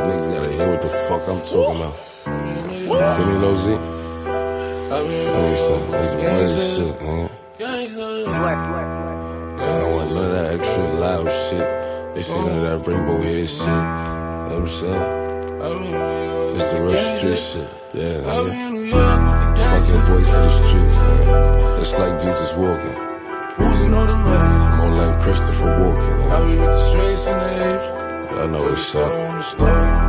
Niggas gotta hear what the fuck I'm talking about. Feel me, Lil Z? That's the one shit, man. I don't want none of that extra loud shit. They say none of that rainbow hair shit. You know what I'm saying? It's the real street shit. Yeah, nigga. Fucking voice of the streets, man. It's like Jesus walking. More like Christopher Walken. I be with the streets and the apes. I know what's up.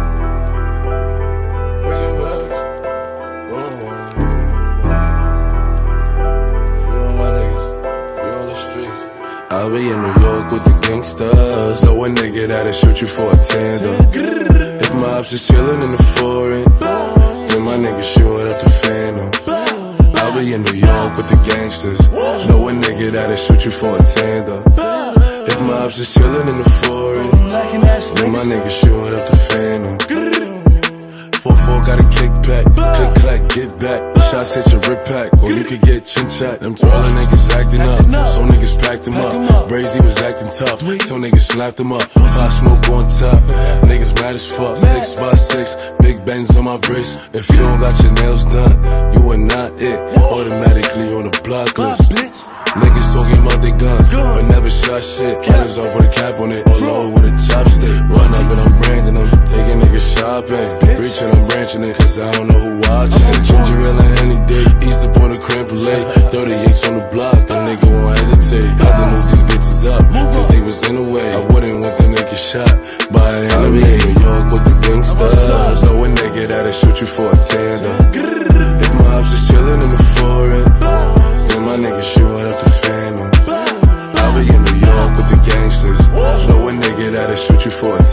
I'll be in New York with the gangsters. Know a nigga that'll shoot you for a tandem. If my ops is chillin' in the foreign, then my nigga shootin' up the Phantom. I'll be in New York with the gangsters. Know a nigga that'll shoot you for a tandem. If my ops is chillin' in the foreign, then my nigga shootin' up the Phantom. 4-4 got a kickback, click clack, get back. Shots hit your rip pack, or you could get chin chat. Them twirling niggas acting up, so niggas packed them up. Brazy was acting tough, so niggas slapped them up. Hot smoke on top, niggas mad as fuck. 6x6, big bangs on my wrist. If you don't got your nails done, you are not it. Automatically on the block list. Niggas talking about their guns, but never shot shit. Killers off with a cap on it, or low with a chopstick. Run up and I'm branding them, taking niggas shopping. Reaching, I'm branching it, cause I don't know who watching. Said ginger ale and any day, east up on the creme brulee. 38s on the block, the nigga won't hesitate. Had to move these bitches up, cause they was in the way. I wouldn't want the nigga shot by an enemy. In New York with the gangsters. Know a nigga that'll shoot you for a tandem. If my ops is chillin' in the foreign, then my nigga shootin' up the Phantom. I'll be in New York with the gangsters. Know a nigga that'll shoot you for a